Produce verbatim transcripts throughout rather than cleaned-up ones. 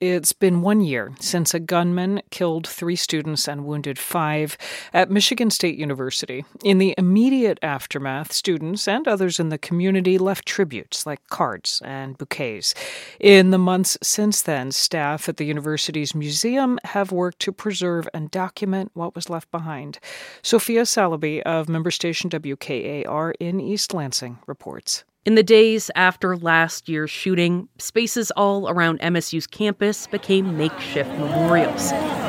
It's been one year since a gunman killed three students and wounded five at Michigan State University. In the immediate aftermath, students and others in the community left tributes like cards and bouquets. In the months since then, staff at the university's museum have worked to preserve and document what was left behind. Sophia Salaby of member station W K A R in East Lansing reports. In the days after last year's shooting, spaces all around M S U's campus became makeshift memorials.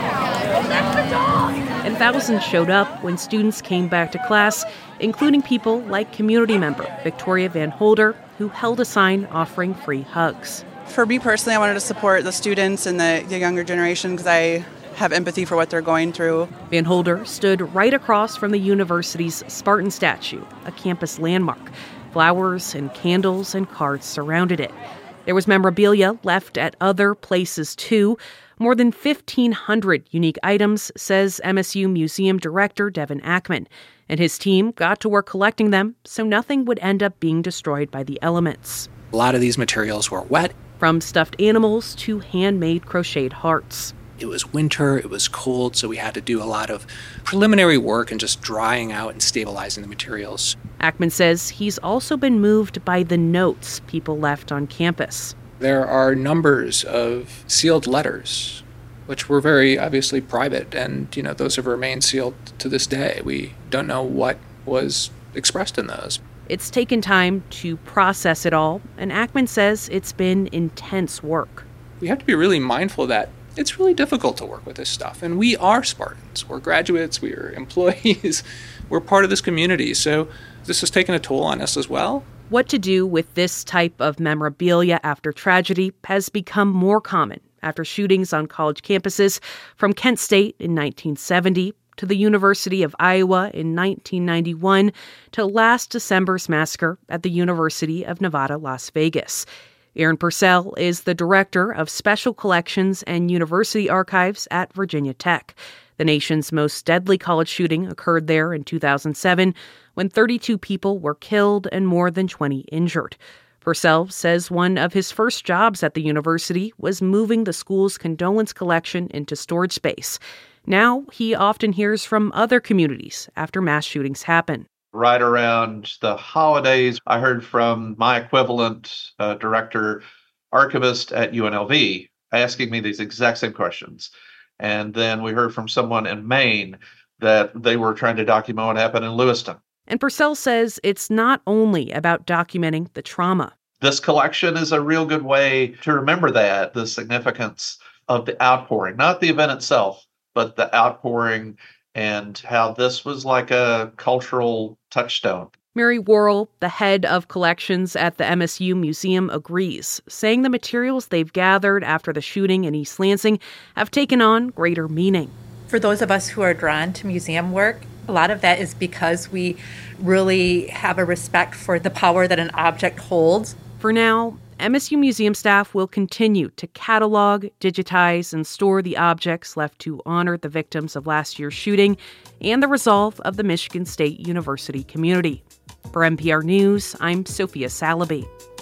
And thousands showed up when students came back to class, including people like community member Victoria Van Holder, who held a sign offering free hugs. For me personally, I wanted to support the students and the, the younger generation because I have empathy for what they're going through. Van Holder stood right across from the university's Spartan statue, a campus landmark. Flowers and candles and cards surrounded it. There was memorabilia left at other places, too. More than fifteen hundred unique items, says M S U Museum Director Devin Ackman. And his team got to work collecting them so nothing would end up being destroyed by the elements. A lot of these materials were wet. From stuffed animals to handmade crocheted hearts. It was winter, it was cold, so we had to do a lot of preliminary work and just drying out and stabilizing the materials. Ackman says he's also been moved by the notes people left on campus. There are numbers of sealed letters, which were very obviously private, and you know those have remained sealed to this day. We don't know what was expressed in those. It's taken time to process it all, and Ackman says it's been intense work. We have to be really mindful of that. It's really difficult to work with this stuff, and we are Spartans. We're graduates, we are employees, we're part of this community, so this has taken a toll on us as well. What to do with this type of memorabilia after tragedy has become more common after shootings on college campuses, from Kent State in nineteen seventy to the University of Iowa in nineteen ninety-one to last December's massacre at the University of Nevada, Las Vegas. Aaron Purcell is the director of Special Collections and University Archives at Virginia Tech. The nation's most deadly college shooting occurred there in two thousand seven, when thirty-two people were killed and more than twenty injured. Purcell says one of his first jobs at the university was moving the school's condolence collection into storage space. Now he often hears from other communities after mass shootings happen. Right around the holidays, I heard from my equivalent uh, director, archivist at U N L V, asking me these exact same questions. And then we heard from someone in Maine that they were trying to document what happened in Lewiston. And Purcell says it's not only about documenting the trauma. This collection is a real good way to remember that, the significance of the outpouring, not the event itself, but the outpouring and how this was like a cultural touchstone. Mary Worrell, the head of collections at the M S U Museum, agrees, saying the materials they've gathered after the shooting in East Lansing have taken on greater meaning. For those of us who are drawn to museum work, a lot of that is because we really have a respect for the power that an object holds. For now, M S U museum staff will continue to catalog, digitize, and store the objects left to honor the victims of last year's shooting and the resolve of the Michigan State University community. For N P R News, I'm Sophia Salaby.